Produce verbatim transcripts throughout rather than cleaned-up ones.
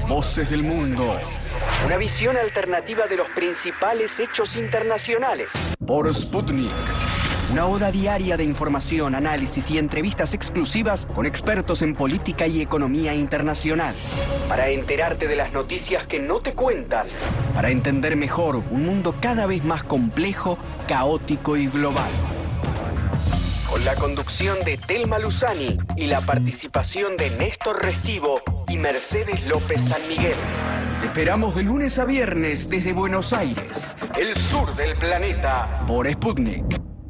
Voces del Mundo. Una visión alternativa de los principales hechos internacionales. Por Sputnik. Una hora diaria de información, análisis y entrevistas exclusivas con expertos en política y economía internacional. Para enterarte de las noticias que no te cuentan. Para entender mejor un mundo cada vez más complejo, caótico y global. Con la conducción de Telma Luzani y la participación de Néstor Restivo y Mercedes López San Miguel. Te esperamos de lunes a viernes desde Buenos Aires, el sur del planeta, por Sputnik.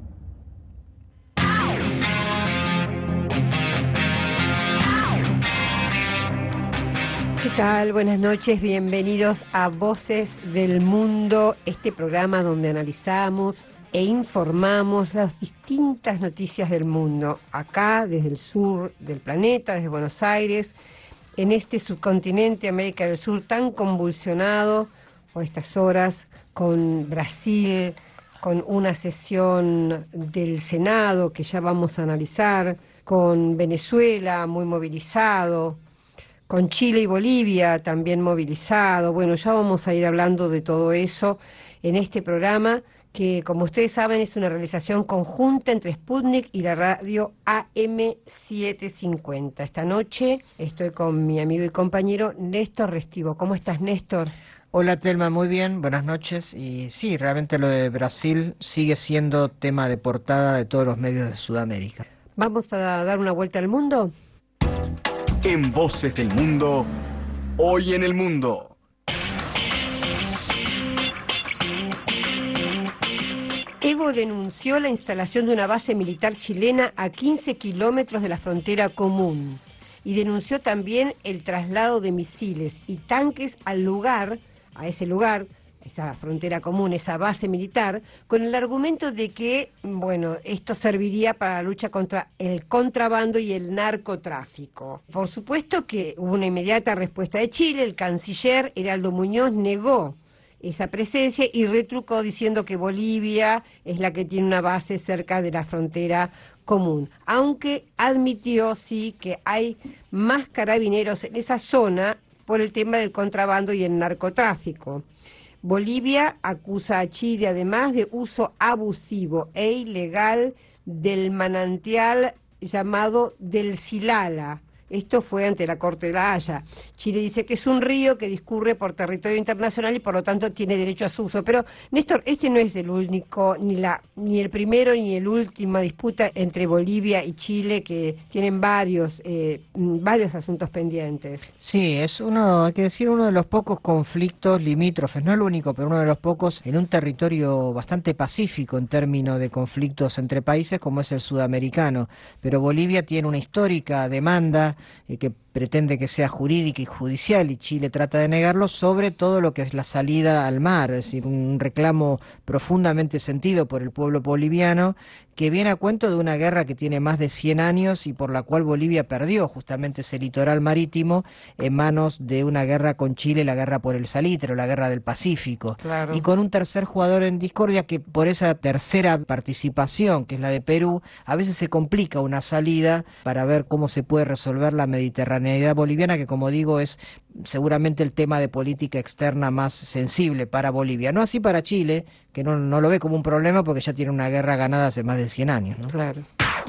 ¿Qué tal? Buenas noches, bienvenidos a Voces del Mundo, este programa donde analizamos e informamos las distintas noticias del mundo, acá desde el sur del planeta, desde Buenos Aires, en este subcontinente, América del Sur, tan convulsionado por estas horas, con Brasil, con una sesión del Senado que ya vamos a analizar, con Venezuela muy movilizado, con Chile y Bolivia también movilizado. Bueno, ya vamos a ir hablando de todo eso en este programa, que como ustedes saben es una realización conjunta entre Sputnik y la radio A M setecientos cincuenta. Esta noche estoy con mi amigo y compañero Néstor Restivo. ¿Cómo estás, Néstor? Hola, Telma, muy bien, buenas noches. Y sí, realmente lo de Brasil sigue siendo tema de portada de todos los medios de Sudamérica. ¿Vamos a dar una vuelta al mundo? En Voces del Mundo, hoy en el mundo. Evo denunció la instalación de una base militar chilena a quince kilómetros de la frontera común y denunció también el traslado de misiles y tanques al lugar, a ese lugar, esa frontera común, esa base militar, con el argumento de que, bueno, esto serviría para la lucha contra el contrabando y el narcotráfico. Por supuesto que hubo una inmediata respuesta de Chile. El canciller Heraldo Muñoz negó esa presencia y retrucó diciendo que Bolivia es la que tiene una base cerca de la frontera común, aunque admitió sí que hay más carabineros en esa zona por el tema del contrabando y el narcotráfico. Bolivia acusa a Chile además de uso abusivo e ilegal del manantial llamado del Silala. Esto fue ante la Corte de la Haya. Chile dice que es un río que discurre por territorio internacional y por lo tanto tiene derecho a su uso. Pero, Néstor, este no es el único, ni la ni el primero ni el última disputa entre Bolivia y Chile, que tienen varios eh, varios asuntos pendientes. Sí, es uno, hay que decir, uno de los pocos conflictos limítrofes, no el único, pero uno de los pocos en un territorio bastante pacífico en términos de conflictos entre países como es el sudamericano. Pero Bolivia tiene una histórica demanda Eh, que pretende que sea jurídica y judicial, y Chile trata de negarlo, sobre todo lo que es la salida al mar, es decir, un reclamo profundamente sentido por el pueblo boliviano, que viene a cuento de una guerra que tiene más de cien años y por la cual Bolivia perdió justamente ese litoral marítimo en manos de una guerra con Chile, la guerra por el salitre, la guerra del Pacífico. Claro. Y con un tercer jugador en discordia que por esa tercera participación, que es la de Perú, a veces se complica una salida para ver cómo se puede resolver la mediterraneidad boliviana, que como digo es seguramente el tema de política externa más sensible para Bolivia. No así para Chile, que no, no lo ve como un problema porque ya tiene una guerra ganada hace más de cien años, ¿no? Claro.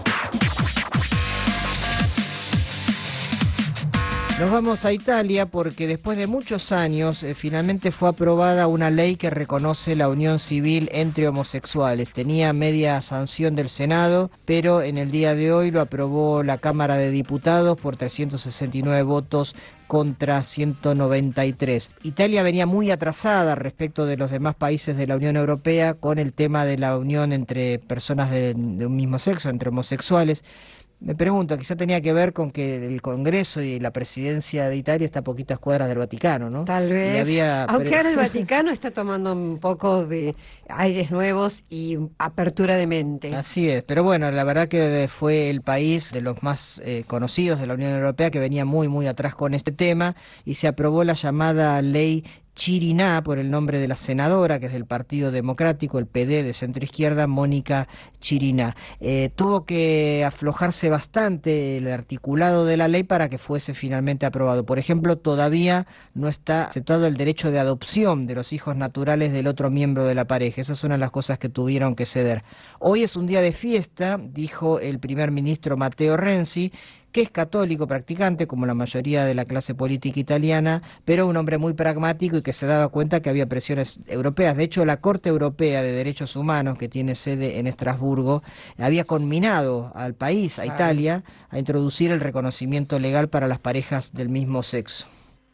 Nos vamos a Italia porque después de muchos años eh, finalmente fue aprobada una ley que reconoce la unión civil entre homosexuales. Tenía media sanción del Senado, pero en el día de hoy lo aprobó la Cámara de Diputados por trescientos sesenta y nueve votos contra ciento noventa y tres. Italia venía muy atrasada respecto de los demás países de la Unión Europea con el tema de la unión entre personas de, de un mismo sexo, entre homosexuales. Me pregunto, quizá tenía que ver con que el Congreso y la presidencia de Italia está a poquitas cuadras del Vaticano, ¿no? Tal vez, y había... aunque ahora el Vaticano está tomando un poco de aires nuevos y apertura de mente. Así es, pero bueno, la verdad que fue el país de los más eh, conocidos de la Unión Europea que venía muy, muy atrás con este tema y se aprobó la llamada ley Chiriná, por el nombre de la senadora, que es del Partido Democrático, el P D de centroizquierda, Mónica Chiriná. Eh, tuvo que aflojarse bastante el articulado de la ley para que fuese finalmente aprobado. Por ejemplo, todavía no está aceptado el derecho de adopción de los hijos naturales del otro miembro de la pareja. Esa es una de las cosas que tuvieron que ceder. Hoy es un día de fiesta, dijo el primer ministro Matteo Renzi, que es católico practicante, como la mayoría de la clase política italiana, pero un hombre muy pragmático y que se daba cuenta que había presiones europeas. De hecho, la Corte Europea de Derechos Humanos, que tiene sede en Estrasburgo, había conminado al país, a Italia, a introducir el reconocimiento legal para las parejas del mismo sexo.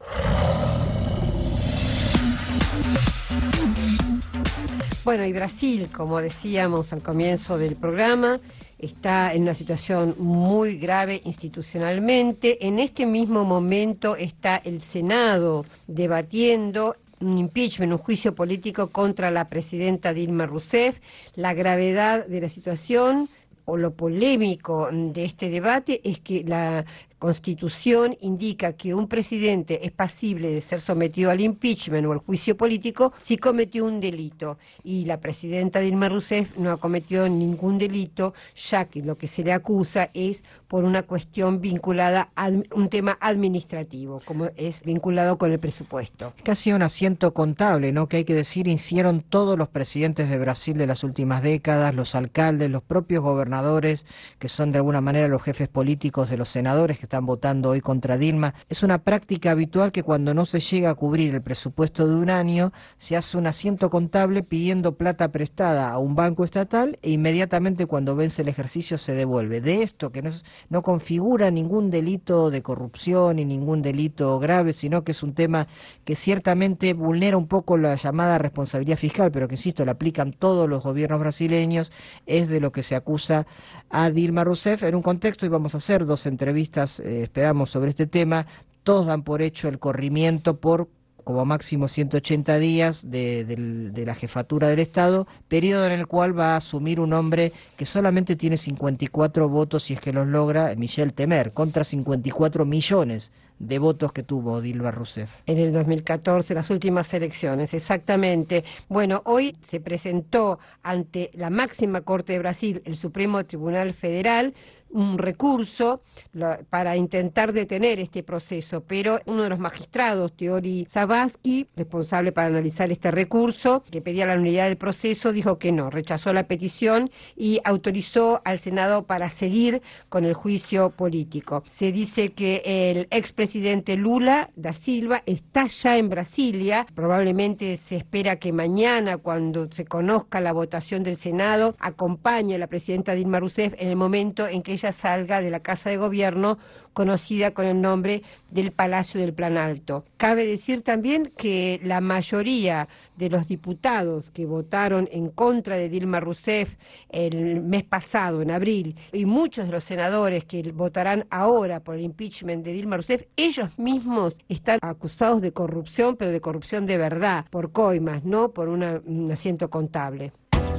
Bueno, y Brasil, como decíamos al comienzo del programa, está en una situación muy grave institucionalmente. En este mismo momento está el Senado debatiendo un impeachment, un juicio político contra la presidenta Dilma Rousseff. La gravedad de la situación o lo polémico de este debate es que la Constitución indica que un presidente es pasible de ser sometido al impeachment o al juicio político si cometió un delito, y la presidenta Dilma Rousseff no ha cometido ningún delito, ya que lo que se le acusa es por una cuestión vinculada a un tema administrativo, como es vinculado con el presupuesto. Casi un asiento contable, ¿no?, que hay que decir, hicieron todos los presidentes de Brasil de las últimas décadas, los alcaldes, los propios gobernadores, que son de alguna manera los jefes políticos de los senadores que están votando hoy contra Dilma. Es una práctica habitual que cuando no se llega a cubrir el presupuesto de un año, se hace un asiento contable pidiendo plata prestada a un banco estatal e inmediatamente cuando vence el ejercicio se devuelve. De esto, que no, es, no configura ningún delito de corrupción ni ningún delito grave, sino que es un tema que ciertamente vulnera un poco la llamada responsabilidad fiscal, pero que, insisto, la aplican todos los gobiernos brasileños, es de lo que se acusa a Dilma Rousseff en un contexto, y vamos a hacer dos entrevistas Eh, esperamos sobre este tema. Todos dan por hecho el corrimiento por como máximo ciento ochenta días de, de, de la jefatura del Estado, periodo en el cual va a asumir un hombre que solamente tiene cincuenta y cuatro votos, si es que los logra, Michel Temer, contra cincuenta y cuatro millones de votos que tuvo Dilma Rousseff. En el dos mil catorce, las últimas elecciones, exactamente. Bueno, hoy se presentó ante la máxima Corte de Brasil, el Supremo Tribunal Federal, un recurso la, para intentar detener este proceso, pero uno de los magistrados, Teori Zavascki, responsable para analizar este recurso, que pedía la nulidad del proceso, dijo que no, rechazó la petición y autorizó al Senado para seguir con el juicio político. Se dice que el expresidente Lula da Silva está ya en Brasilia, probablemente se espera que mañana, cuando se conozca la votación del Senado, acompañe a la presidenta Dilma Rousseff en el momento en que ella salga de la Casa de Gobierno, conocida con el nombre del Palacio del Planalto. Cabe decir también que la mayoría de los diputados que votaron en contra de Dilma Rousseff el mes pasado, en abril, y muchos de los senadores que votarán ahora por el impeachment de Dilma Rousseff, ellos mismos están acusados de corrupción, pero de corrupción de verdad, por coimas, no por una, un asiento contable.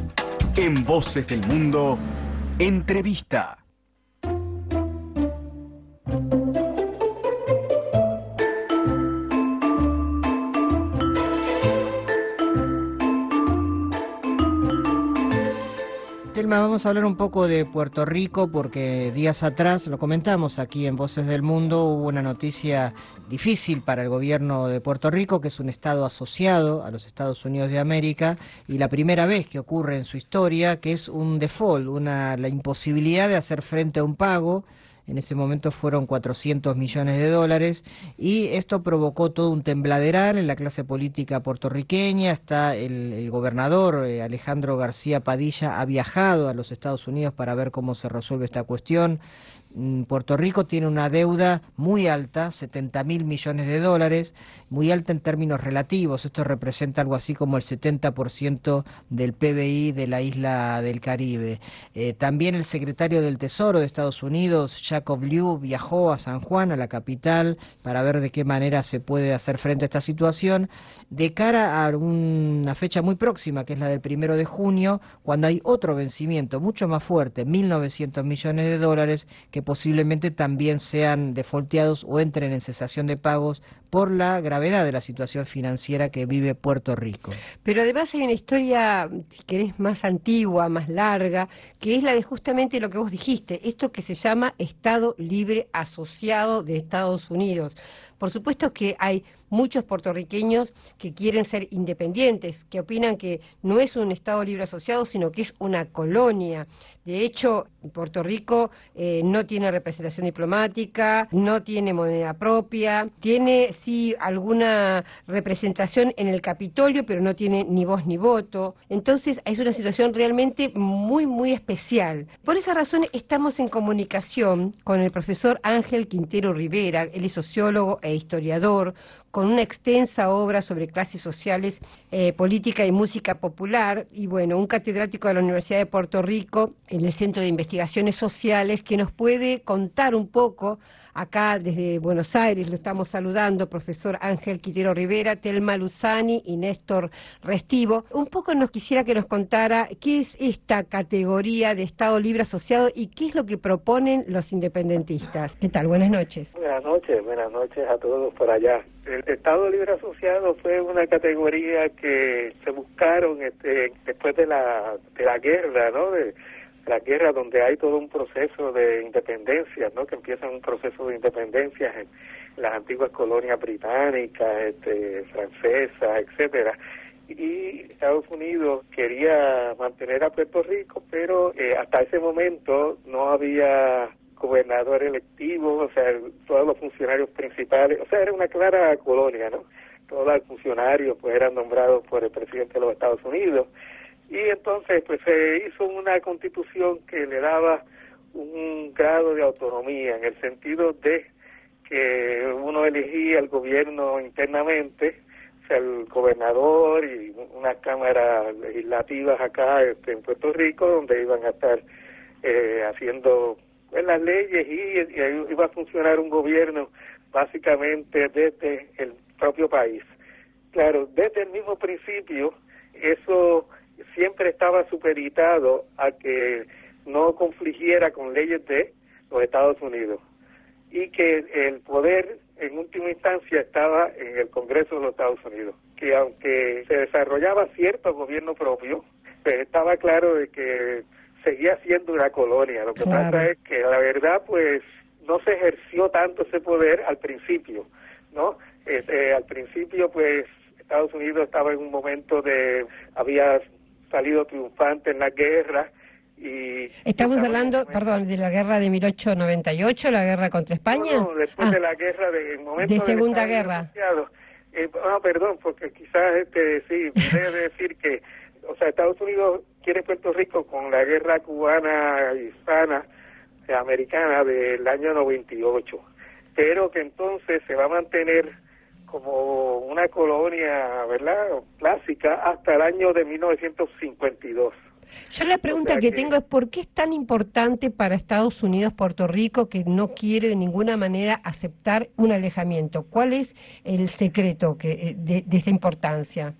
En Voces del Mundo, entrevista. Telma, vamos a hablar un poco de Puerto Rico porque días atrás, lo comentamos aquí en Voces del Mundo, hubo una noticia difícil para el gobierno de Puerto Rico, que es un estado asociado a los Estados Unidos de América, y la primera vez que ocurre en su historia, que es un default, una, la imposibilidad de hacer frente a un pago. En ese momento fueron cuatrocientos millones de dólares, y esto provocó todo un tembladeral en la clase política puertorriqueña. Está el, el gobernador eh, Alejandro García Padilla ha viajado a los Estados Unidos para ver cómo se resuelve esta cuestión. Puerto Rico tiene una deuda muy alta, setenta mil millones de dólares, muy alta en términos relativos. Esto representa algo así como el setenta por ciento del P B I de la isla del Caribe. Eh, también el secretario del Tesoro de Estados Unidos, Jacob Lew, viajó a San Juan, a la capital, para ver de qué manera se puede hacer frente a esta situación, de cara a una fecha muy próxima, que es la del primero de junio, cuando hay otro vencimiento mucho más fuerte, mil novecientos millones de dólares, que posiblemente también sean defaulteados o entren en cesación de pagos por la gravedad de la situación financiera que vive Puerto Rico. Pero además hay una historia, si querés, más antigua, más larga, que es la de justamente lo que vos dijiste, esto que se llama Estado Libre Asociado de Estados Unidos. Por supuesto que hay muchos puertorriqueños que quieren ser independientes, que opinan que no es un Estado libre asociado, sino que es una colonia. De hecho, Puerto Rico eh, no tiene representación diplomática, no tiene moneda propia, tiene sí alguna representación en el Capitolio, pero no tiene ni voz ni voto. Entonces, es una situación realmente muy, muy especial. Por esa razón, estamos en comunicación con el profesor Ángel Quintero Rivera, él es sociólogo e historiador, con una extensa obra sobre clases sociales, eh, política y música popular, y bueno, un catedrático de la Universidad de Puerto Rico en el Centro de Investigaciones Sociales, que nos puede contar un poco, acá desde Buenos Aires, lo estamos saludando, profesor Ángel Quintero Rivera, Telma Luzani y Néstor Restivo. Un poco nos quisiera que nos contara qué es esta categoría de Estado Libre Asociado y qué es lo que proponen los independentistas. ¿Qué tal? Buenas noches. Buenas noches, buenas noches a todos por allá. El Estado Libre Asociado fue una categoría que se buscaron este, después de la de la guerra, ¿no? De, la guerra donde hay todo un proceso de independencia, ¿no? Que empieza un proceso de independencia en las antiguas colonias británicas, este, francesas, etcétera. Y Estados Unidos quería mantener a Puerto Rico, pero eh, hasta ese momento no había gobernador electivo, o sea, todos los funcionarios principales, o sea, era una clara colonia, ¿no? Todos los funcionarios pues eran nombrados por el presidente de los Estados Unidos. Y entonces pues se hizo una constitución que le daba un grado de autonomía en el sentido de que uno elegía el gobierno internamente, o sea, el gobernador y unas cámaras legislativas acá este, en Puerto Rico, donde iban a estar eh, haciendo pues, las leyes y, y ahí iba a funcionar un gobierno básicamente desde el propio país. Claro, desde el mismo principio, eso siempre estaba supeditado a que no confligiera con leyes de los Estados Unidos y que el poder en última instancia estaba en el Congreso de los Estados Unidos, que aunque se desarrollaba cierto gobierno propio, pues estaba claro de que seguía siendo una colonia. Lo que claro. pasa es que la verdad pues no se ejerció tanto ese poder al principio, ¿no? Este, al principio pues Estados Unidos estaba en un momento de había salido triunfante en la guerra y... Estamos hablando, perdón, de la guerra de mil ochocientos noventa y ocho, la guerra contra España. No, no después ah, de la guerra, de, el momento de Segunda Guerra. Eh, ah, perdón, porque quizás, este sí, debe decir que, o sea, Estados Unidos quiere Puerto Rico con la guerra cubana hispana, eh, americana del año noventa y ocho, pero que entonces se va a mantener como una colonia, ¿verdad?, clásica hasta el año de mil novecientos cincuenta y dos. Yo la pregunta o sea que, que tengo es ¿por qué es tan importante para Estados Unidos Puerto Rico que no quiere de ninguna manera aceptar un alejamiento? ¿Cuál es el secreto que de, de esa importancia?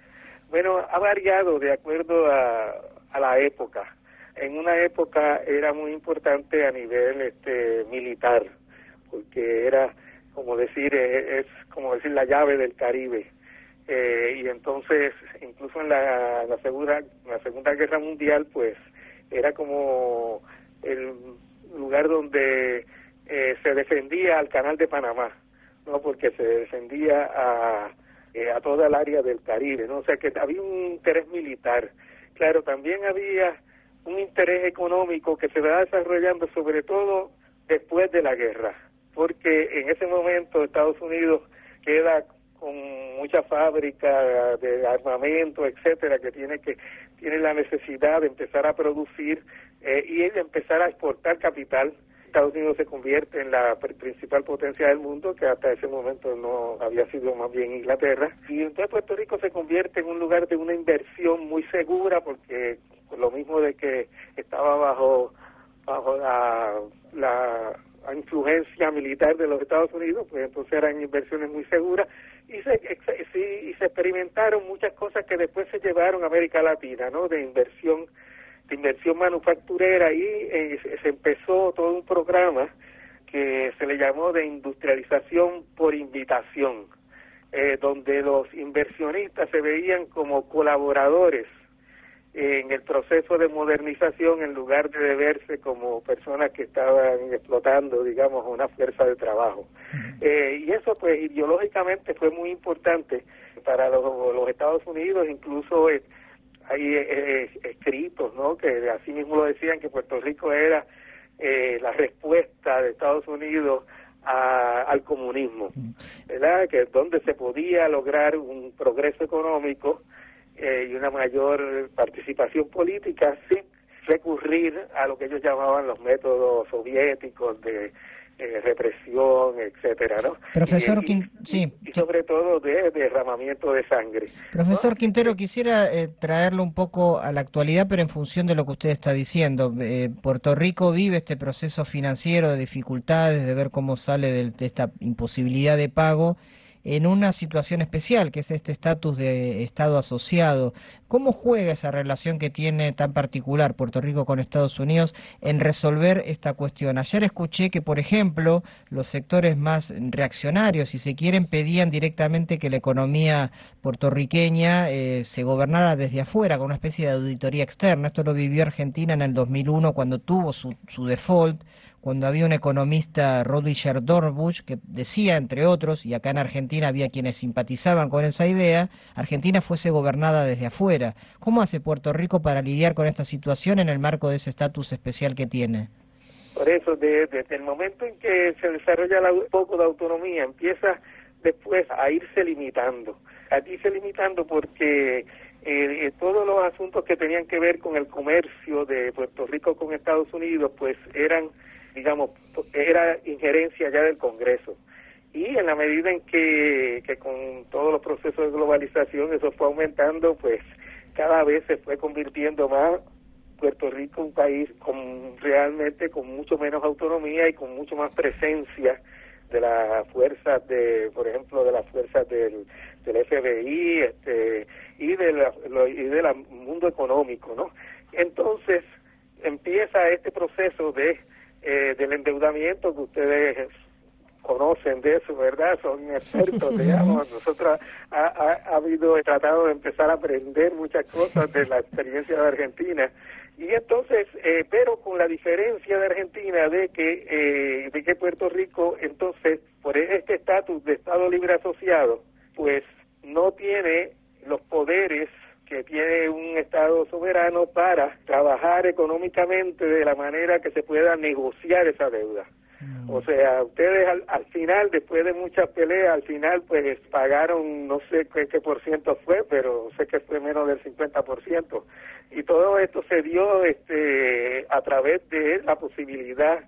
Bueno, ha variado de acuerdo a, a la época. En una época era muy importante a nivel este militar, porque era como decir, es, es como decir la llave del Caribe. Eh, y entonces, incluso en la, la, segunda, la Segunda Guerra Mundial, pues, era como el lugar donde eh, se defendía al Canal de Panamá, ¿no? Porque se defendía a, eh, a toda el área del Caribe, ¿no? O sea, que había un interés militar. Claro, también había un interés económico que se va desarrollando, sobre todo después de la guerra, porque en ese momento Estados Unidos queda con mucha fábrica de armamento, etcétera, que tiene que tiene la necesidad de empezar a producir eh, y de empezar a exportar capital. Estados Unidos se convierte en la principal potencia del mundo, que hasta ese momento no había sido más bien Inglaterra, y entonces Puerto Rico se convierte en un lugar de una inversión muy segura, porque lo mismo de que estaba bajo bajo la, la influencia militar de los Estados Unidos, pues entonces eran inversiones muy seguras y se, sí, y se experimentaron muchas cosas que después se llevaron a América Latina, ¿no? De inversión de inversión manufacturera y eh, se empezó todo un programa que se le llamó de industrialización por invitación, eh, donde los inversionistas se veían como colaboradores en el proceso de modernización en lugar de verse como personas que estaban explotando, digamos, una fuerza de trabajo. Uh-huh. Eh, y eso, pues, ideológicamente fue muy importante para los, los Estados Unidos, incluso eh, hay eh, escritos, ¿no?, que así mismo lo decían, que Puerto Rico era eh, la respuesta de Estados Unidos a, al comunismo, ¿verdad?, que es donde se podía lograr un progreso económico Eh, y una mayor participación política sin recurrir a lo que ellos llamaban los métodos soviéticos de eh, represión, etcétera, ¿no? Profesor, y, y, sí. y sobre todo de derramamiento de sangre. Profesor, ¿no? Quintero, Sí. quisiera eh, traerlo un poco a la actualidad, pero en función de lo que usted está diciendo. Eh, Puerto Rico vive este proceso financiero de dificultades, de ver cómo sale de, de esta imposibilidad de pago, en una situación especial, que es este estatus de Estado asociado. ¿Cómo juega esa relación que tiene tan particular Puerto Rico con Estados Unidos en resolver esta cuestión? Ayer escuché que, por ejemplo, los sectores más reaccionarios, si se quieren, pedían directamente que la economía puertorriqueña eh, se gobernara desde afuera, con una especie de auditoría externa. Esto lo vivió Argentina en el dos mil uno, cuando tuvo su, su default, cuando había un economista, Roger Dornbusch, que decía, entre otros, y acá en Argentina había quienes simpatizaban con esa idea, Argentina fuese gobernada desde afuera. ¿Cómo hace Puerto Rico para lidiar con esta situación en el marco de ese estatus especial que tiene? Por eso, de, desde el momento en que se desarrolla la, un poco de autonomía, empieza después a irse limitando, a irse limitando porque eh, todos los asuntos que tenían que ver con el comercio de Puerto Rico con Estados Unidos, pues eran, digamos, era injerencia ya del Congreso. Y en la medida en que, que con todos los procesos de globalización eso fue aumentando, pues cada vez se fue convirtiendo más Puerto Rico un país con realmente con mucho menos autonomía y con mucho más presencia de las fuerzas de, por ejemplo, de las fuerzas del, del F B I, este, y de la, lo, y del mundo económico, ¿no? Entonces empieza este proceso de eh, del endeudamiento, que ustedes conocen de eso, ¿verdad? Son expertos, digamos. Nosotros ha, ha, ha habido he tratado de empezar a aprender muchas cosas de la experiencia de Argentina. Y entonces, eh, pero con la diferencia de Argentina de que eh, de que Puerto Rico, entonces, por este estatus de Estado libre asociado, pues no tiene los poderes que tiene un Estado soberano para trabajar económicamente de la manera que se pueda negociar esa deuda. Mm. O sea, ustedes al, al final, después de muchas peleas, al final pues pagaron, no sé qué, qué por ciento fue, pero sé que fue menos del cincuenta por ciento. Y todo esto se dio este a través de la posibilidad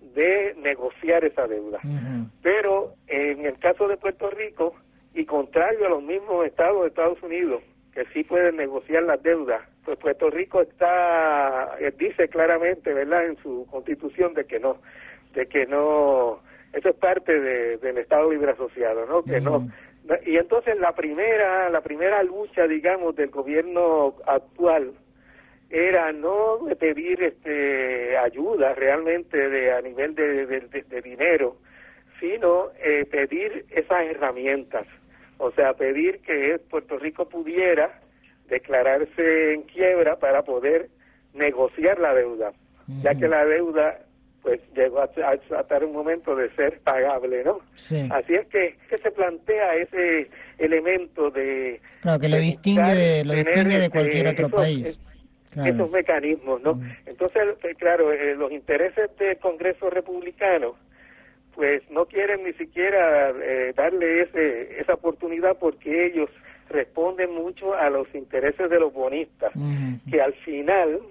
de negociar esa deuda. Uh-huh. Pero en el caso de Puerto Rico, y contrario a los mismos estados de Estados Unidos, que sí pueden negociar las deudas, pues Puerto Rico está, dice claramente, ¿verdad?, en su constitución de que no, de que no, eso es parte de, del Estado Libre Asociado, ¿no? Que uh-huh. no. Y entonces la primera, la primera lucha, digamos, del gobierno actual era no de pedir este ayuda realmente de a nivel de, de, de, de dinero, sino eh, pedir esas herramientas. O sea, pedir que Puerto Rico pudiera declararse en quiebra para poder negociar la deuda, uh-huh. ya que la deuda pues llegó a, a, a estar un momento de ser pagable, ¿no? Sí. Así es que, que se plantea ese elemento de... Claro, que lo de distingue, de, lo distingue de este, cualquier otro esos, país. Claro. Esos mecanismos, ¿no? Uh-huh. Entonces, claro, eh, los intereses del Congreso republicano pues no quieren ni siquiera eh, darle ese esa oportunidad, porque ellos responden mucho a los intereses de los bonistas, uh-huh. que al final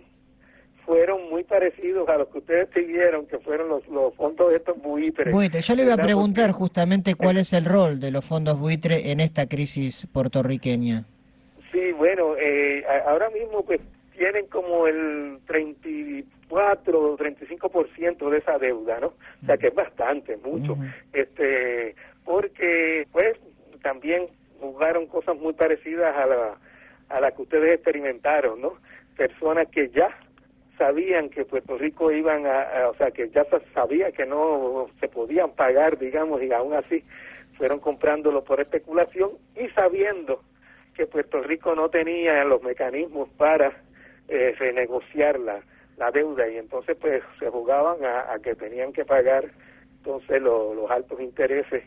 fueron muy parecidos a los que ustedes siguieron, que fueron los, los fondos de estos buitres. Buitre, yo le iba a preguntar justamente cuál es el rol de los fondos buitre en esta crisis puertorriqueña. Sí, bueno, eh, ahora mismo pues tienen como el treinta y cuatro o treinta y cinco por ciento de esa deuda, ¿no? O sea que es bastante, mucho. Uh-huh. Este, porque pues también jugaron cosas muy parecidas a la a la que ustedes experimentaron, ¿no? Personas que ya sabían que Puerto Rico iban a, a, o sea, que ya se sabía que no se podían pagar, digamos, y aún así fueron comprándolo por especulación y sabiendo que Puerto Rico no tenía los mecanismos para eh, renegociar la, la deuda, y entonces pues se jugaban a, a que tenían que pagar entonces lo, los altos intereses,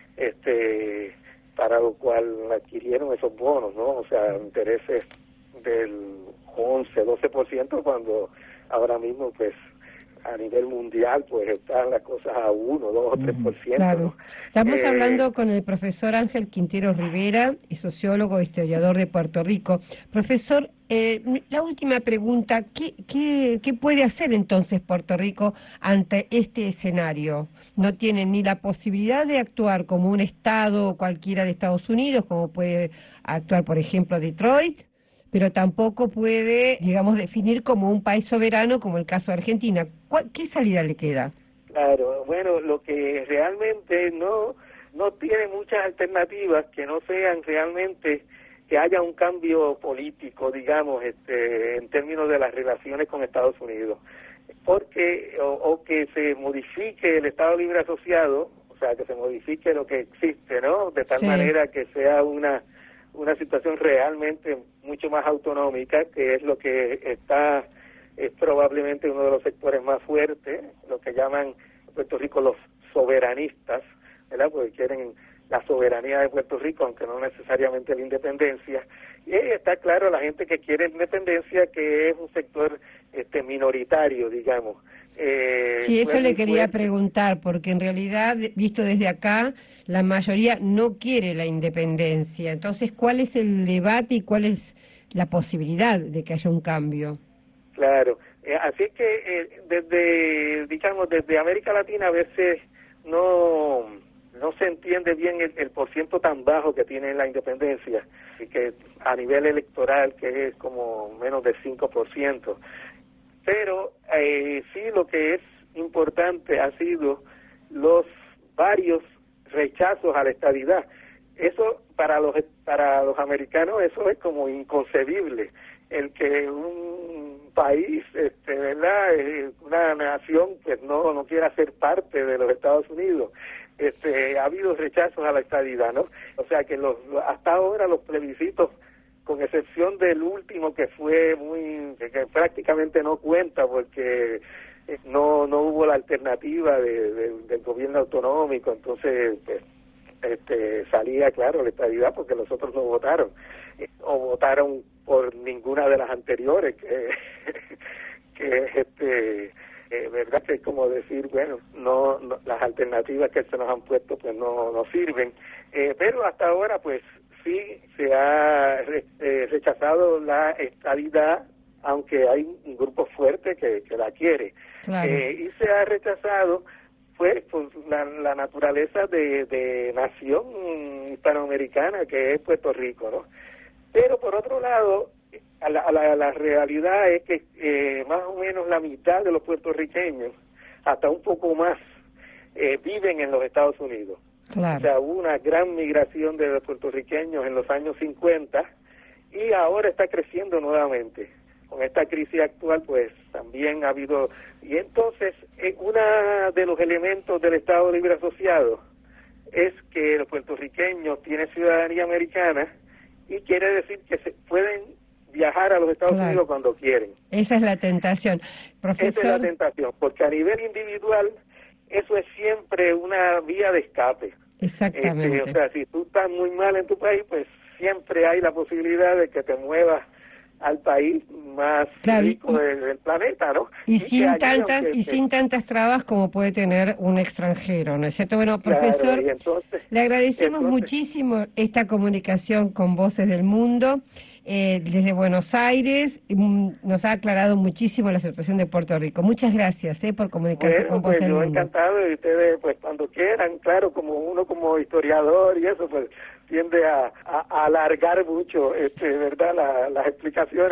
este para lo cual adquirieron esos bonos, ¿no? O sea, intereses del once, doce por ciento, cuando ahora mismo pues a nivel mundial pues están las cosas a uno, dos o tres por ciento. Claro. ¿No? Estamos eh, hablando con el profesor Ángel Quintero Rivera, sociólogo e historiador de Puerto Rico. Profesor, eh, la última pregunta, ¿qué, qué, ¿qué puede hacer entonces Puerto Rico ante este escenario? No tiene ni la posibilidad de actuar como un estado cualquiera de Estados Unidos, como puede actuar, por ejemplo, Detroit, pero tampoco puede, digamos, definir como un país soberano, como el caso de Argentina. ¿Qué salida le queda? Claro, bueno, lo que realmente no no tiene muchas alternativas que no sean realmente que haya un cambio político, digamos, este, en términos de las relaciones con Estados Unidos, porque o, o que se modifique el Estado Libre Asociado, o sea, que se modifique lo que existe, ¿no? De tal sí. manera que sea una una situación realmente mucho más autonómica, que es lo que está, es probablemente uno de los sectores más fuertes, lo que llaman en Puerto Rico los soberanistas, ¿verdad? Porque quieren la soberanía de Puerto Rico, aunque no necesariamente la independencia. Y ahí está claro la gente que quiere independencia, que es un sector este minoritario, digamos. Eh, sí, eso le quería fuerte. preguntar, porque en realidad, visto desde acá, la mayoría no quiere la independencia. Entonces, ¿cuál es el debate y cuál es la posibilidad de que haya un cambio? Claro, eh, así que eh, desde, digamos, desde América Latina a veces no no se entiende bien el, el porciento tan bajo que tiene la independencia, y que a nivel electoral que es como menos del cinco por ciento. Pero eh, sí, lo que es importante ha sido los varios rechazos a la estadidad. Eso para los para los americanos eso es como inconcebible, el que un país, este, ¿verdad?, una nación pues no no quiera ser parte de los Estados Unidos. Este, ha habido rechazos a la estadidad, ¿no? O sea que los hasta ahora los plebiscitos, con excepción del último que fue muy, que, que prácticamente no cuenta porque no no hubo la alternativa de, de, del gobierno autonómico, entonces pues, este salía claro la estadidad porque los otros no votaron, o votaron por ninguna de las anteriores, que, que este eh, verdad que es como decir, bueno, no, no las alternativas que se nos han puesto pues no, no sirven, eh, pero hasta ahora pues sí se ha eh, rechazado la estadidad, aunque hay un grupo fuerte que, que la quiere. Claro. Eh, y se ha rechazado pues, pues la, la naturaleza de, de nación hispanoamericana que es Puerto Rico, ¿no? Pero por otro lado, a la, a la, la realidad es que eh, más o menos la mitad de los puertorriqueños, hasta un poco más, eh, viven en los Estados Unidos. Claro. O sea, hubo una gran migración de los puertorriqueños en los años cincuenta y ahora está creciendo nuevamente. Con esta crisis actual, pues también ha habido... Y entonces, eh, uno de los elementos del Estado Libre Asociado es que los puertorriqueños tienen ciudadanía americana y quiere decir que se pueden viajar a los Estados claro. Unidos cuando quieren. Esa es la tentación. Profesor... Esa es la tentación, porque a nivel individual eso es siempre una vía de escape. Exactamente. Este, o sea, si tú estás muy mal en tu país, pues siempre hay la posibilidad de que te muevas al país más claro, rico y, del, del planeta, ¿no? Y, y sin tantas que, y que, sin tantas trabas como puede tener un extranjero, ¿no es cierto? Bueno, profesor, claro, entonces, le agradecemos entonces, muchísimo esta comunicación con Voces del Mundo eh, desde Buenos Aires. Nos ha aclarado muchísimo la situación de Puerto Rico. Muchas gracias eh, por comunicarse bueno, con pues, Voces del yo Mundo. Encantado, y ustedes, pues cuando quieran, claro, como uno como historiador y eso, pues tiende a, a, a alargar mucho, este, ¿verdad?, la, las explicaciones.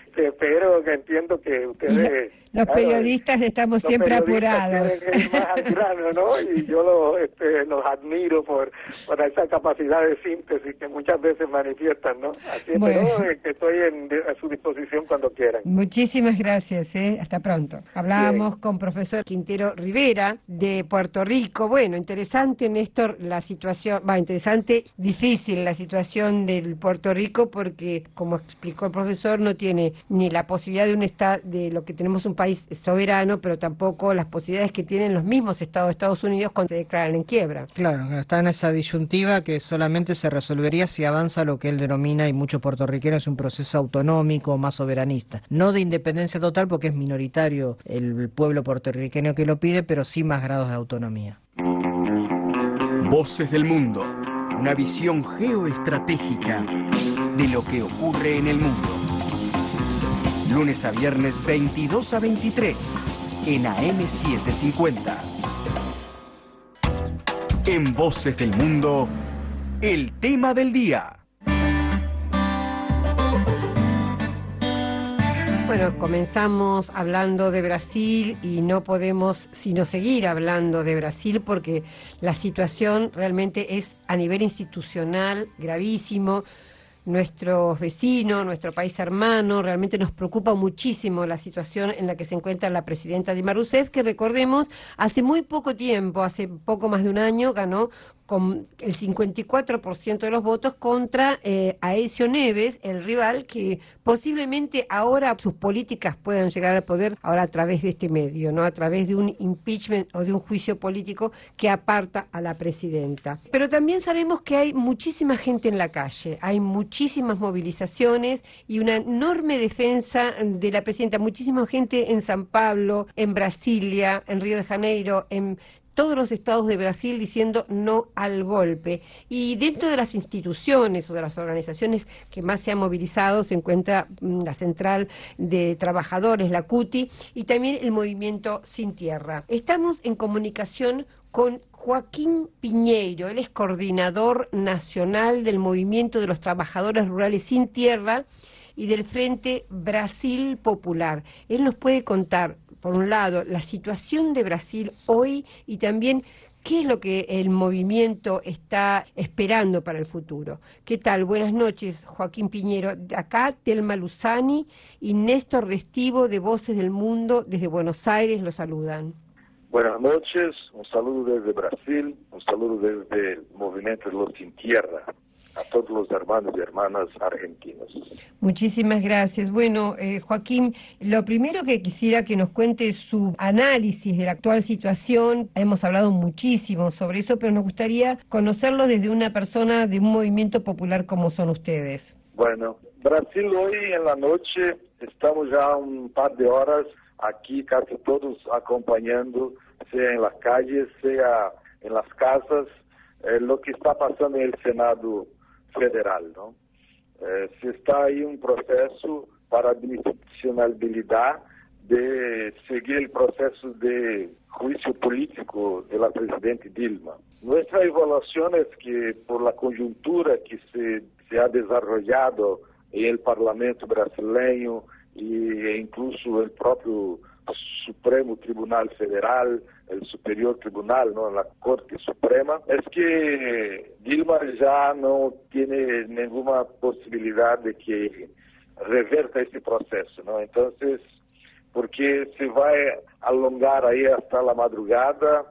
este, pero que entiendo que ustedes... Los claro, periodistas estamos los siempre periodistas apurados. quieren ir más al grano, ¿no? Y yo lo, este, los admiro por, por esa capacidad de síntesis que muchas veces manifiestan, ¿no? Así es, Bueno. pero eh, que estoy en, a su disposición cuando quieran. Muchísimas gracias, ¿eh? Hasta pronto. Hablábamos Bien. con profesor Quintero Rivera de Puerto Rico. Bueno, interesante, Néstor, la situación, va, interesante, difícil la situación del Puerto Rico porque, como explicó el profesor, no tiene ni la posibilidad de un estado, de lo que tenemos un país soberano, pero tampoco las posibilidades que tienen los mismos estados de Estados Unidos cuando se declaran en quiebra. Claro, está en esa disyuntiva que solamente se resolvería si avanza lo que él denomina, y muchos puertorriqueños, un proceso autonómico más soberanista. No de independencia total porque es minoritario el pueblo puertorriqueño que lo pide, pero sí más grados de autonomía. Voces del Mundo, una visión geoestratégica de lo que ocurre en el mundo. Lunes a viernes veintidós a veintitrés en A M setecientos cincuenta. En Voces del Mundo, el tema del día. Bueno, comenzamos hablando de Brasil y no podemos sino seguir hablando de Brasil porque la situación realmente es a nivel institucional gravísimo. Nuestros vecinos, nuestro país hermano, realmente nos preocupa muchísimo la situación en la que se encuentra la presidenta Dilma Rousseff, que recordemos, hace muy poco tiempo, hace poco más de un año, ganó con el cincuenta y cuatro por ciento de los votos contra eh, Aécio Neves, el rival que posiblemente ahora sus políticas puedan llegar al poder ahora a través de este medio, no a través de un impeachment o de un juicio político que aparta a la presidenta. Pero también sabemos que hay muchísima gente en la calle, hay muchísimas movilizaciones y una enorme defensa de la presidenta, muchísima gente en San Pablo, en Brasilia, en Río de Janeiro, en todos los estados de Brasil diciendo no al golpe. Y dentro de las instituciones o de las organizaciones que más se han movilizado se encuentra la Central de Trabajadores, la C U T I, y también el Movimiento Sin Tierra. Estamos en comunicación con Joaquín Piñeiro, él es coordinador nacional del Movimiento de los Trabajadores Rurales Sin Tierra y del Frente Brasil Popular. Él nos puede contar, por un lado, la situación de Brasil hoy y también qué es lo que el movimiento está esperando para el futuro. ¿Qué tal? Buenas noches, Joaquín Piñeiro. Acá, Telma Luzani y Néstor Restivo de Voces del Mundo desde Buenos Aires lo saludan. Buenas noches, un saludo desde Brasil, un saludo desde el Movimiento de los Sin Tierra, a todos los hermanos y hermanas argentinos. Muchísimas gracias. Bueno, eh, Joaquín, lo primero que quisiera que nos cuente es su análisis de la actual situación. Hemos hablado muchísimo sobre eso, pero nos gustaría conocerlo desde una persona de un movimiento popular como son ustedes. Bueno, Brasil hoy en la noche, estamos ya un par de horas aquí casi todos acompañando, sea en las calles, sea en las casas, eh, lo que está pasando en el Senado Federal, ¿no? Eh, se está ahí un proceso para institucionalidad de seguir el proceso de juicio político de la presidenta Dilma. Nuestra evaluación es que por la coyuntura que se, se ha desarrollado en el Parlamento brasileño e incluso el propio Supremo Tribunal Federal, el Superior Tribunal, ¿no? La Corte Suprema, es que Dilma ya no tiene ninguna posibilidad de que reverta este proceso, ¿no? Entonces, porque se va a alongar ahí hasta la madrugada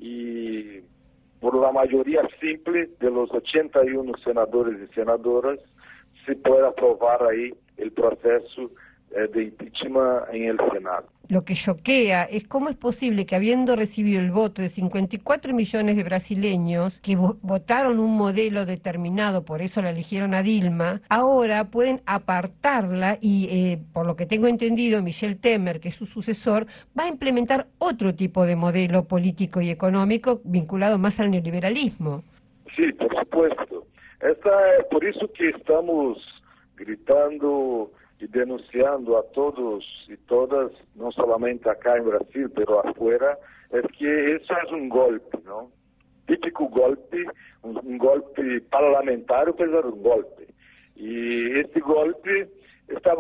y por la mayoría simple de los ochenta y uno senadores y senadoras se puede aprobar ahí el proceso de impeachment en el Senado. Lo que choquea es cómo es posible que habiendo recibido el voto de cincuenta y cuatro millones de brasileños que vo votaron un modelo determinado, por eso la eligieron a Dilma, ahora pueden apartarla y, eh, por lo que tengo entendido, Michel Temer, que es su sucesor, va a implementar otro tipo de modelo político y económico vinculado más al neoliberalismo. Sí, por supuesto. Esta es por eso que estamos gritando y denunciando a todos y todas, no solamente acá en Brasil, pero afuera, es que eso es un golpe, ¿no? Típico golpe, un, un golpe parlamentario, pero es un golpe. Y este golpe está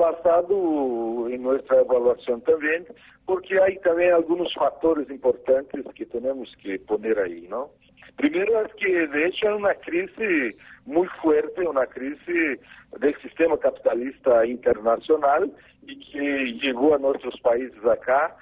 basado en nuestra evaluación también, porque hay también algunos factores importantes que tenemos que poner ahí, ¿no? Primero es que de hecho hay una crisis muy fuerte, una crisis del sistema capitalista internacional y que llegó a nuestros países acá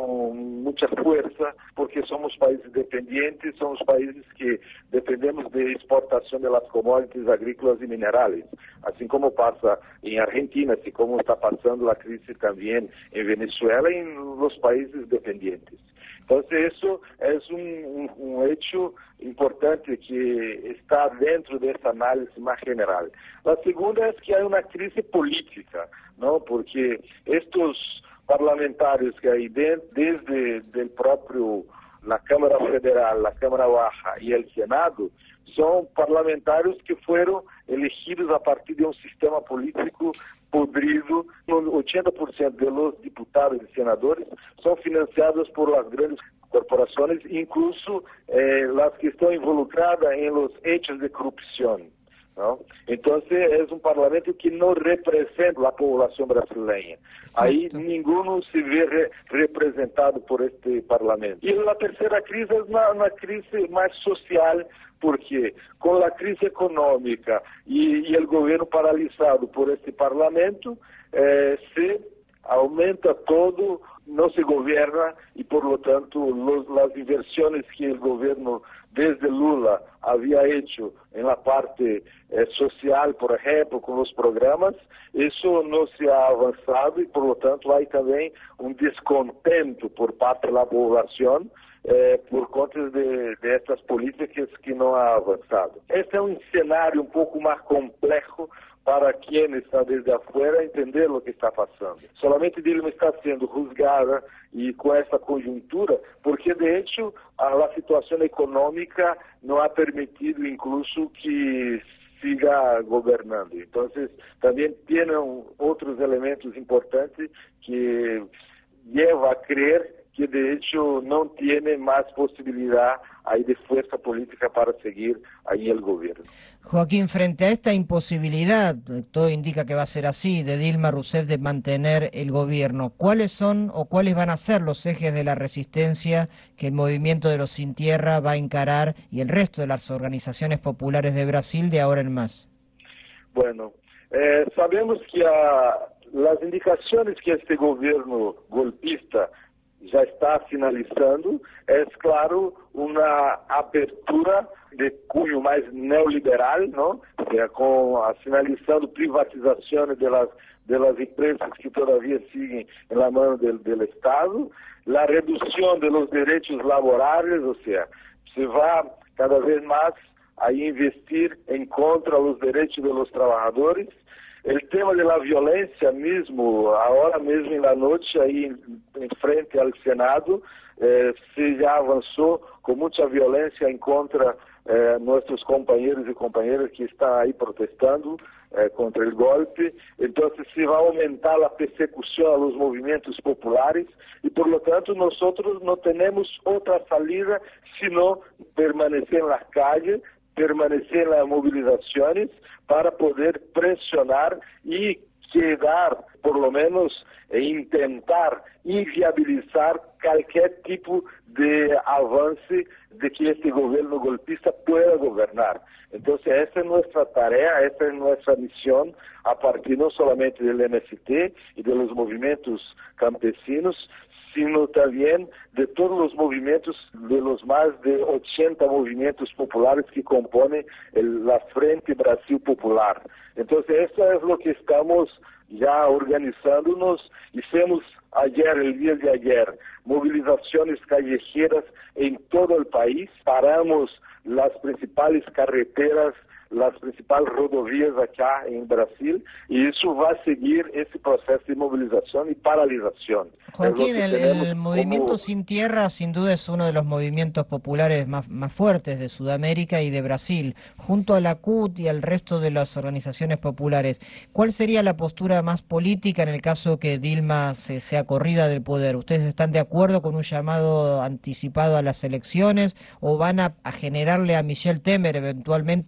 con mucha fuerza, porque somos países dependientes, somos países que dependemos de exportación de las commodities agrícolas y minerales, así como pasa en Argentina, así como está pasando la crisis también en Venezuela y en los países dependientes. Entonces eso es un, un, un hecho importante que está dentro de ese análisis más general. La segunda es que hay una crisis política, ¿no? Porque estos parlamentarios que hay de, desde el propio la Cámara Federal, la Cámara Baja y el Senado, son parlamentarios que fueron elegidos a partir de un sistema político podrido. ochenta por ciento de los diputados y senadores son financiados por las grandes corporaciones, incluso eh, las que están involucradas en los hechos de corrupción, ¿no? Entonces es un parlamento que no representa la población brasileña. Ahí ninguno se ve re representado por este parlamento. Y la tercera crisis es una, una crisis más social, porque con la crisis económica y, y el gobierno paralizado por este parlamento, eh, se aumenta todo, no se gobierna y por lo tanto los, las inversiones que el gobierno desde Lula había hecho en la parte eh, social, por ejemplo, con los programas, eso no se ha avanzado y por lo tanto hay también un descontento por parte de la población eh, por conta de, de estas políticas que no ha avanzado. Este es un escenario un poco más complejo para quien está desde afuera entender lo que está pasando. Solamente Dilma está siendo juzgada y con esta coyuntura, porque de hecho a la situación económica no ha permitido incluso que siga gobernando. Entonces también tienen otros elementos importantes que lleva a creer que de hecho no tiene más posibilidad ahí de fuerza política para seguir ahí el gobierno. Joaquín, frente a esta imposibilidad, todo indica que va a ser así, de Dilma Rousseff de mantener el gobierno, ¿cuáles son o cuáles van a ser los ejes de la resistencia que el movimiento de los Sin Tierra va a encarar y el resto de las organizaciones populares de Brasil de ahora en más? Bueno, eh, sabemos que a, las indicaciones que este gobierno golpista já está finalizando, é claro uma abertura de cunho mais neoliberal, não? É, com a finalizando privatizações das das empresas que todavia siguen en la mano del, del Estado, la reducción de los derechos laborales, o sea, se va cada vez más a investir en contra de los derechos de los trabajadores. El tema de la violencia mismo, ahora mismo en la noche, ahí en, en frente al Senado, eh, se ya avanzó con mucha violencia en contra de eh, nuestros compañeros y compañeras que están ahí protestando eh, contra el golpe. Entonces se va a aumentar la persecución a los movimientos populares y por lo tanto nosotros no tenemos otra salida sino permanecer en las calles, permanecer en las movilizaciones para poder presionar y quedar, por lo menos, e intentar inviabilizar cualquier tipo de avance de que este gobierno golpista pueda gobernar. Entonces, esa es nuestra tarea, esa es nuestra misión, a partir no solamente del M S T y de los movimientos campesinos, sino también de todos los movimientos, de los más de ochenta movimientos populares que componen el, la Frente Brasil Popular. Entonces, eso es lo que estamos ya organizándonos. Hicimos ayer, el día de ayer, movilizaciones callejeras en todo el país. Paramos las principales carreteras, las principales rodovias acá en Brasil, y eso va a seguir ese proceso de movilización y paralización. Joaquín, el, el movimiento como... Sin Tierra sin duda es uno de los movimientos populares más, más fuertes de Sudamérica y de Brasil, junto a la C U T y al resto de las organizaciones populares. ¿Cuál sería la postura más política en el caso que Dilma se, sea corrida del poder? ¿Ustedes están de acuerdo con un llamado anticipado a las elecciones o van a, a generarle a Michel Temer eventualmente un escenario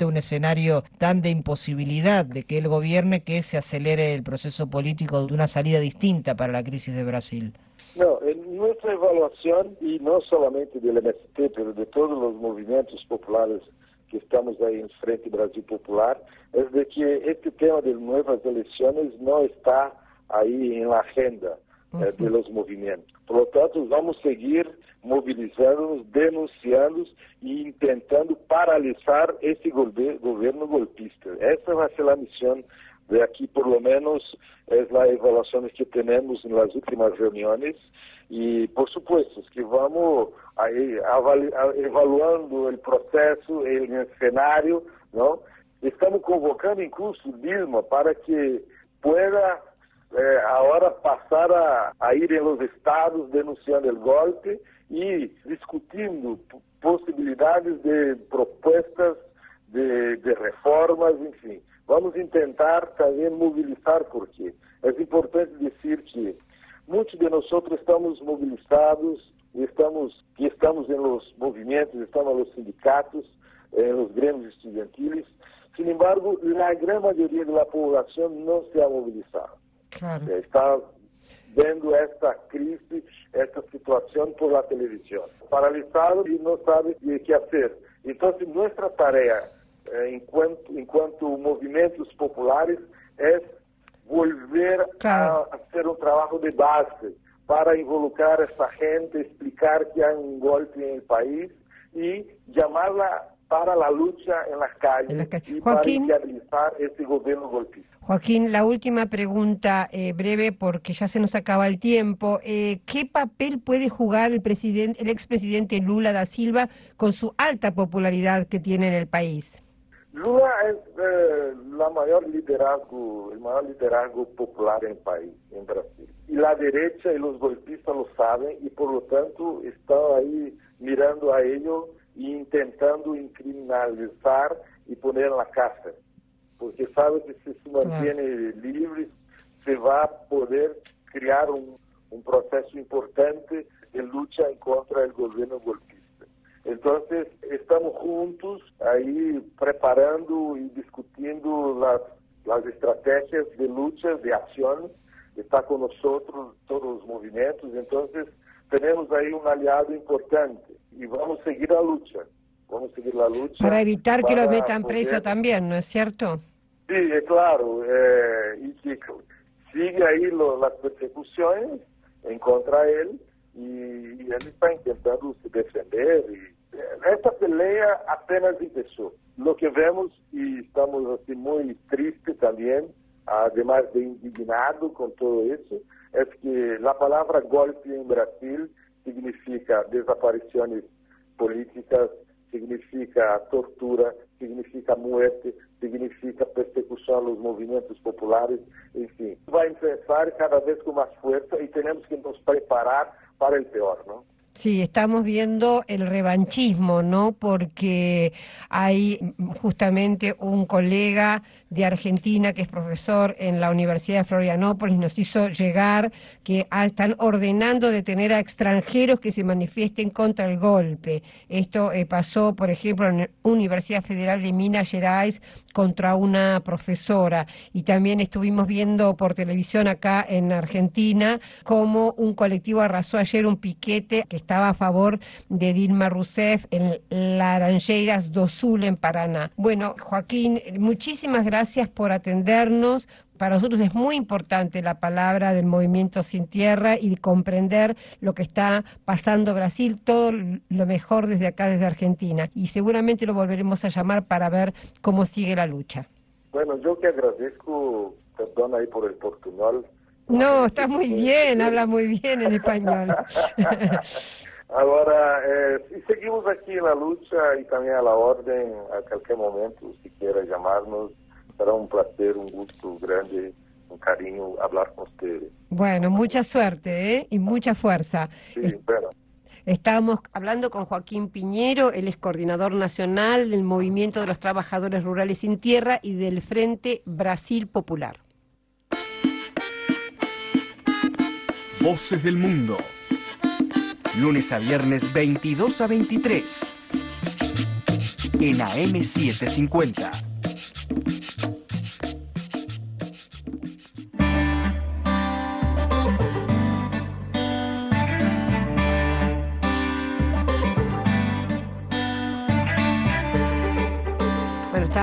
escenario tan de imposibilidad de que él gobierne que se acelere el proceso político de una salida distinta para la crisis de Brasil? No, en nuestra evaluación, y no solamente del M S T, pero de todos los movimientos populares que estamos ahí en Frente Brasil Popular, es de que este tema de nuevas elecciones no está ahí en la agenda uh-huh. eh, de los movimientos. Por lo tanto, vamos a seguir movilizándonos, denunciando e intentando paralisar esse governo golpista. Essa vai ser a missão de aqui, por lo menos, é a evaluação que temos nas últimas reuniões e, por supuesto, que vamos aí evaluando o processo, o cenário, não? Estamos convocando, incluso, Dilma, para que pueda eh, agora passar a, a ir em los estados denunciando o golpe e discutindo possibilidades de propostas de, de reformas, enfim. Vamos tentar também mobilizar, porque é importante dizer que muitos de nós estamos mobilizados, estamos, estamos em los movimentos, estamos nos sindicatos, em los gremios estudiantiles. Sin embargo, a grande maioria da população não se ha mobilizado. Claro. Está vendo esta crise, esta situação por la televisión. Paralisado e não sabe o que fazer. Então, nossa tarefa, eh, enquanto, enquanto movimentos populares, é volver claro. a, a ser um trabalho de base para involucrar essa gente, explicar que há um golpe no país e chamá-la para la lucha en las calles, en las calles. Y Joaquín, para inviabilizar ese gobierno golpista. Joaquín, la última pregunta eh, breve porque ya se nos acaba el tiempo. Eh, ¿Qué papel puede jugar el presidente, el expresidente Lula da Silva con su alta popularidad que tiene en el país? Lula es eh, la mayor liderazgo, el mayor liderazgo popular en el país, en Brasil. Y la derecha y los golpistas lo saben y por lo tanto están ahí mirando a ello e intentando criminalizar e poner na cárcel, porque sabe que se se mantém claro. livre, se vai poder criar um, um processo importante de luta contra o governo golpista. Então, estamos juntos aí preparando e discutindo as, as estratégias de luta, de ação. Está com nós todos os movimentos, então temos aí um aliado importante y vamos a seguir la lucha, vamos a seguir la lucha. Para evitar para que lo metan poder... preso también, ¿no es cierto? Sí, es claro, eh, y que sigue ahí lo, las persecuciones en contra de él, y, y él está intentando se defender, y eh, esta pelea apenas empezó. Lo que vemos, y estamos así muy tristes también, además de indignado con todo eso, es que la palabra golpe en Brasil significa desaparições políticas, significa tortura, significa muerte, significa persecução aos movimentos populares, enfim. Vai empezar cada vez com mais força e temos que nos preparar para o pior, não? Sí, estamos viendo el revanchismo, ¿no? Porque hay justamente un colega de Argentina que es profesor en la Universidad de Florianópolis, nos hizo llegar que están ordenando detener a extranjeros que se manifiesten contra el golpe. Esto eh, pasó, por ejemplo, en la Universidad Federal de Minas Gerais contra una profesora. Y también estuvimos viendo por televisión acá en Argentina cómo un colectivo arrasó ayer un piquete que estaba a favor de Dilma Rousseff en Laranjeiras do Sul, en Paraná. Bueno, Joaquín, muchísimas gracias por atendernos. Para nosotros es muy importante la palabra del Movimiento Sin Tierra y comprender lo que está pasando Brasil, todo lo mejor desde acá, desde Argentina. Y seguramente lo volveremos a llamar para ver cómo sigue la lucha. Bueno, yo que agradezco, perdón ahí por el portuñol. No, está muy bien, habla muy bien en español. Ahora, eh, seguimos aquí en la lucha y también a la orden, a cualquier momento, si quiera llamarnos, será un placer, un gusto grande, un cariño hablar con ustedes. Bueno, mucha suerte, ¿eh? Y mucha fuerza. Sí, es... bueno. Estamos hablando con Joaquín Piñero, él es coordinador nacional del Movimiento de los Trabajadores Rurales Sin Tierra y del Frente Brasil Popular. Voces del Mundo. Lunes a viernes veintidós a veintitrés. En A M setecientos cincuenta.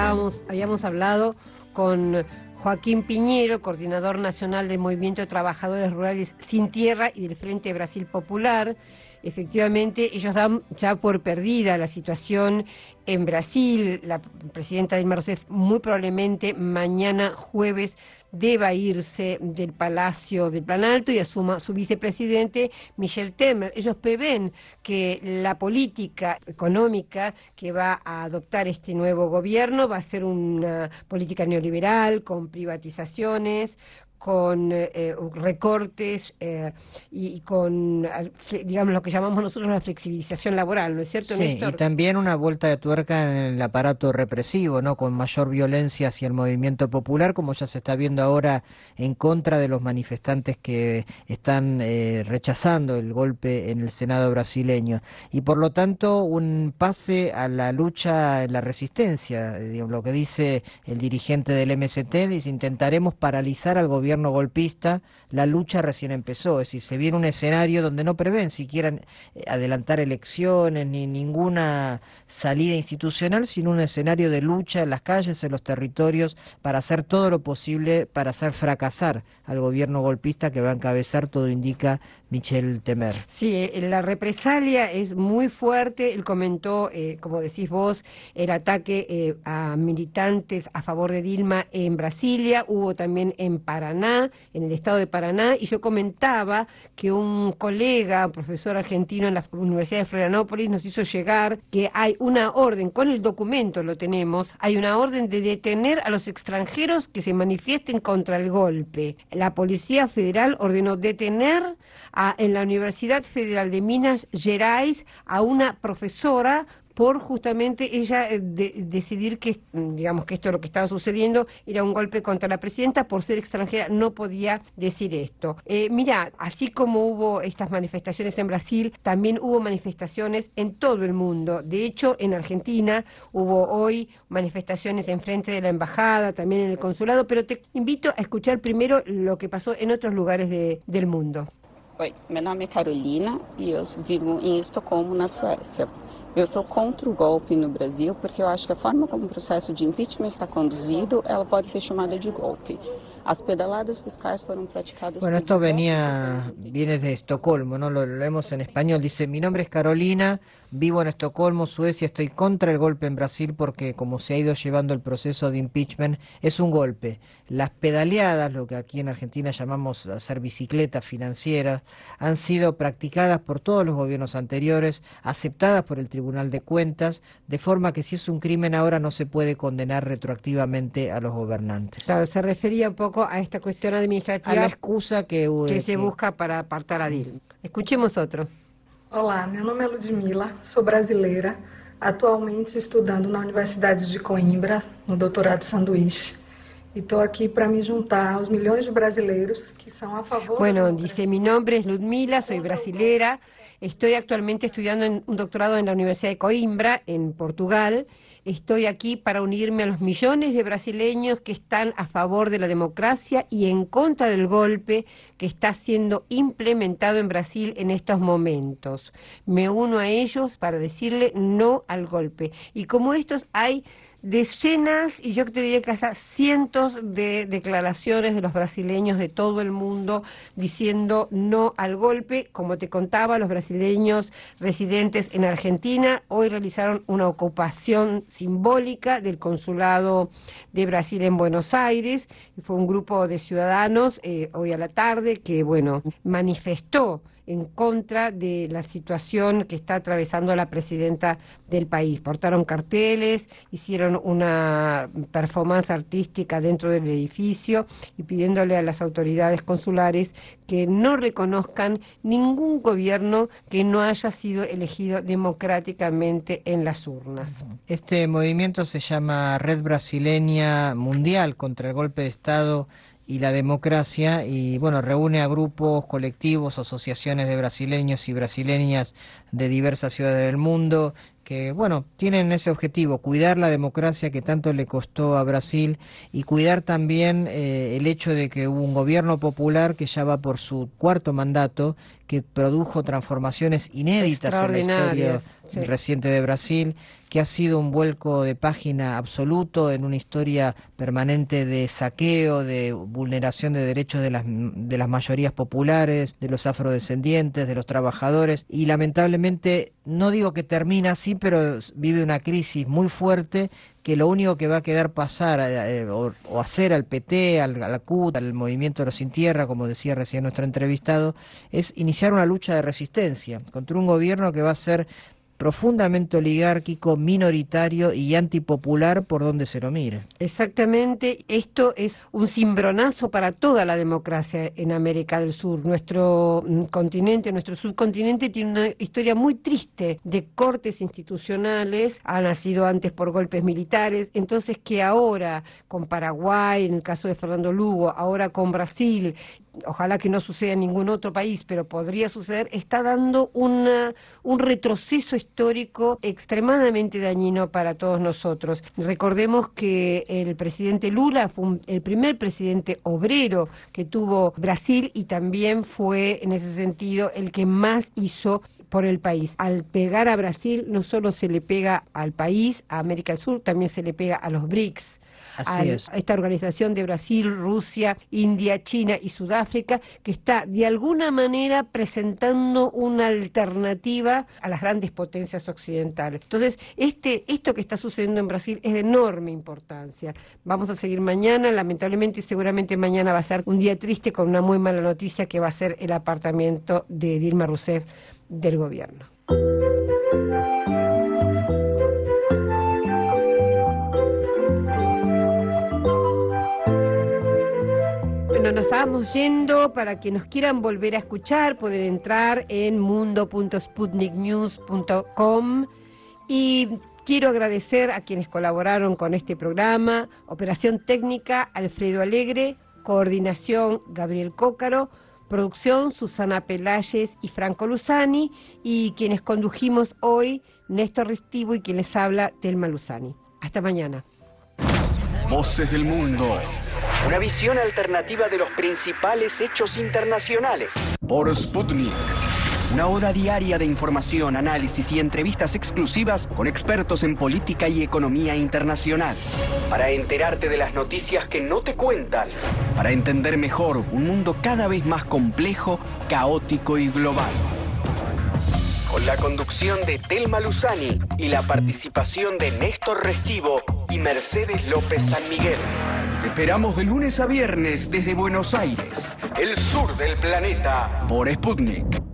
hablábamos, habíamos hablado con Joaquín Piñero, coordinador nacional del Movimiento de Trabajadores Rurales Sin Tierra y del Frente Brasil Popular. Efectivamente, ellos dan ya por perdida la situación en Brasil. La presidenta Dilma Rousseff muy probablemente mañana jueves deba irse del Palacio del Planalto y asuma su vicepresidente Michel Temer. Ellos prevén que la política económica que va a adoptar este nuevo gobierno va a ser una política neoliberal con privatizaciones, con eh, recortes eh, y, y con, digamos, lo que llamamos nosotros la flexibilización laboral, ¿no es cierto, Sí, Néstor? y también una vuelta de tuerca en el aparato represivo, ¿no? Con mayor violencia hacia el movimiento popular, como ya se está viendo ahora en contra de los manifestantes que están eh, rechazando el golpe en el Senado brasileño. Y por lo tanto, un pase a la lucha en la resistencia, digamos, lo que dice el dirigente del M S T, dice, intentaremos paralizar al gobierno gobierno golpista, la lucha recién empezó, es decir, se viene un escenario donde no prevén siquiera adelantar elecciones ni ninguna salida institucional, sino un escenario de lucha en las calles, en los territorios, para hacer todo lo posible para hacer fracasar al gobierno golpista que va a encabezar, todo indica, Michel Temer. Sí, la represalia es muy fuerte. Él comentó, eh, como decís vos, el ataque eh, a militantes a favor de Dilma en Brasilia, hubo también en Paraná, en el estado de Paraná, y yo comentaba que un colega, un profesor argentino en la Universidad de Florianópolis, nos hizo llegar que hay una orden, con el documento lo tenemos, hay una orden de detener a los extranjeros que se manifiesten contra el golpe. La Policía Federal ordenó detener a, en la Universidad Federal de Minas Gerais a una profesora por justamente ella eh, de, decidir que, digamos, que esto lo que estaba sucediendo era un golpe contra la presidenta, por ser extranjera no podía decir esto. Eh, mira, así como hubo estas manifestaciones en Brasil, también hubo manifestaciones en todo el mundo. De hecho, en Argentina hubo hoy manifestaciones en frente de la embajada, también en el consulado, pero te invito a escuchar primero lo que pasó en otros lugares de, del mundo. Oi, meu nome é Carolina e eu vivo em Estocolmo, na Suécia. Eu sou contra o golpe no Brasil porque eu acho que a forma como o processo de impeachment está conduzido, ela pode ser chamada de golpe. As pedaladas fiscais fueron practicadas... Bueno, esto venía, viene de Estocolmo, ¿no? Lo, lo leemos en español. Dice, mi nombre es Carolina, vivo en Estocolmo, Suecia, estoy contra el golpe en Brasil porque como se ha ido llevando el proceso de impeachment, es un golpe. Las pedaleadas, lo que aquí en Argentina llamamos hacer bicicletas financieras, han sido practicadas por todos los gobiernos anteriores, aceptadas por el Tribunal de Cuentas, de forma que si es un crimen ahora no se puede condenar retroactivamente a los gobernantes. Claro, se refería un poco a esta cuestión administrativa, a la excusa que, uh, que se que... busca para apartar a Dilma. Escuchemos otro. Olá, meu nome é Ludmila, sou brasileira, atualmente estudando na Universidade de Coimbra, no doutorado sanduíche. Y estoy aquí para me juntar a los millones de brasileños que son a favor... Bueno, dice, mi nombre es Ludmila, soy brasilera, estoy actualmente estudiando en un doctorado en la Universidad de Coimbra, en Portugal. Estoy aquí para unirme a los millones de brasileños que están a favor de la democracia y en contra del golpe que está siendo implementado en Brasil en estos momentos. Me uno a ellos para decirle no al golpe. Y como estos hay decenas, y yo te diría que hasta cientos de declaraciones de los brasileños de todo el mundo diciendo no al golpe. Como te contaba, los brasileños residentes en Argentina hoy realizaron una ocupación simbólica del consulado de Brasil en Buenos Aires. Fue un grupo de ciudadanos eh, hoy a la tarde que, bueno, manifestó en contra de la situación que está atravesando la presidenta del país. Portaron carteles, hicieron una performance artística dentro del edificio y pidiéndole a las autoridades consulares que no reconozcan ningún gobierno que no haya sido elegido democráticamente en las urnas. Este movimiento se llama Red Brasileña Mundial contra el Golpe de Estado y la democracia, y bueno, reúne a grupos, colectivos, asociaciones de brasileños y brasileñas de diversas ciudades del mundo que, bueno, tienen ese objetivo, cuidar la democracia que tanto le costó a Brasil y cuidar también eh, el hecho de que hubo un gobierno popular que ya va por su cuarto mandato, que produjo transformaciones inéditas en la historia sí. reciente de Brasil, que ha sido un vuelco de página absoluto en una historia permanente de saqueo, de vulneración de derechos de las, de las mayorías populares, de los afrodescendientes, de los trabajadores, y lamentablemente, no digo que termina así, pero vive una crisis muy fuerte que lo único que va a quedar pasar eh, o, o hacer al P T, al, a la C U T, al Movimiento de los Sin Tierra, como decía recién nuestro entrevistado, es iniciar una lucha de resistencia contra un gobierno que va a ser profundamente oligárquico, minoritario y antipopular por donde se lo mire. Exactamente, esto es un cimbronazo para toda la democracia en América del Sur. Nuestro continente, nuestro subcontinente tiene una historia muy triste de cortes institucionales, ha nacido antes por golpes militares, entonces que ahora con Paraguay, en el caso de Fernando Lugo, ahora con Brasil, ojalá que no suceda en ningún otro país, pero podría suceder, está dando una, un retroceso histórico extremadamente dañino para todos nosotros. Recordemos que el presidente Lula fue un, el primer presidente obrero que tuvo Brasil y también fue, en ese sentido, el que más hizo por el país. Al pegar a Brasil, no solo se le pega al país, a América del Sur, también se le pega a los BRICS. Así a es. esta organización de Brasil, Rusia, India, China y Sudáfrica, que está de alguna manera presentando una alternativa a las grandes potencias occidentales. Entonces, este, esto que está sucediendo en Brasil es de enorme importancia. Vamos a seguir mañana, lamentablemente, seguramente mañana va a ser un día triste con una muy mala noticia que va a ser el apartamiento de Dilma Rousseff del gobierno. Nos estábamos yendo. Para que nos quieran volver a escuchar pueden entrar en mundo punto sputnik news punto com y quiero agradecer a quienes colaboraron con este programa: operación técnica Alfredo Alegre, coordinación Gabriel Cócaro, producción Susana Pelayes y Franco Luzani, y quienes condujimos hoy Néstor Restivo y quien les habla Telma Luzani. Hasta mañana. Voces del mundo. Una visión alternativa de los principales hechos internacionales. Por Sputnik. Una hora diaria de información, análisis y entrevistas exclusivas con expertos en política y economía internacional. Para enterarte de las noticias que no te cuentan. Para entender mejor un mundo cada vez más complejo, caótico y global. Con la conducción de Telma Luzani y la participación de Néstor Restivo y Mercedes López San Miguel. Te esperamos de lunes a viernes desde Buenos Aires, el sur del planeta. Por Sputnik.